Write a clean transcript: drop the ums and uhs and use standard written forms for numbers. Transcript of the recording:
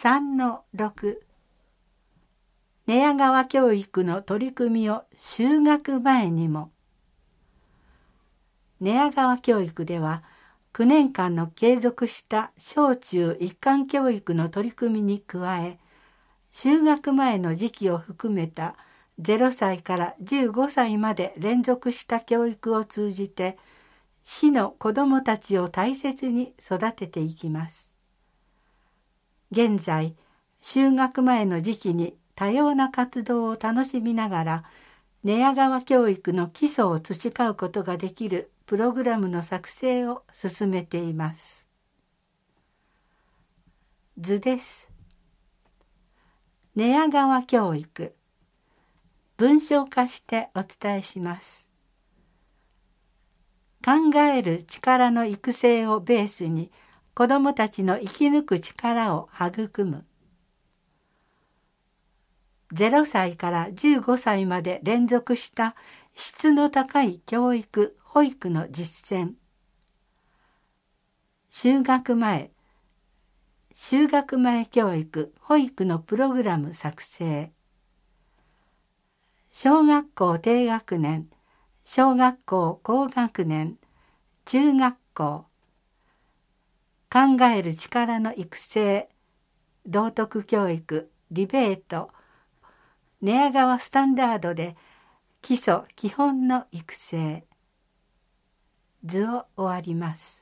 3-6 寝屋川教育の取り組みを就学前にも。寝屋川教育では9年間の継続した小中一貫教育の取り組みに加え、就学前の時期を含めた0歳から15歳まで連続した教育を通じて、市の子どもたちを大切に育てていきます。現在、就学前の時期に多様な活動を楽しみながら、寝屋川教育の基礎を培うことができるプログラムの作成を進めています。図です。寝屋川教育。文章化してお伝えします。考える力の育成をベースに、子どもたちの生き抜く力を育む。0歳から15歳まで連続した質の高い教育・保育の実践。就学前教育・保育のプログラム作成。小学校低学年、小学校高学年、中学校。考える力の育成、道徳教育、ディベート、寝屋川スタンダードで基礎・基本の育成。図を終わります。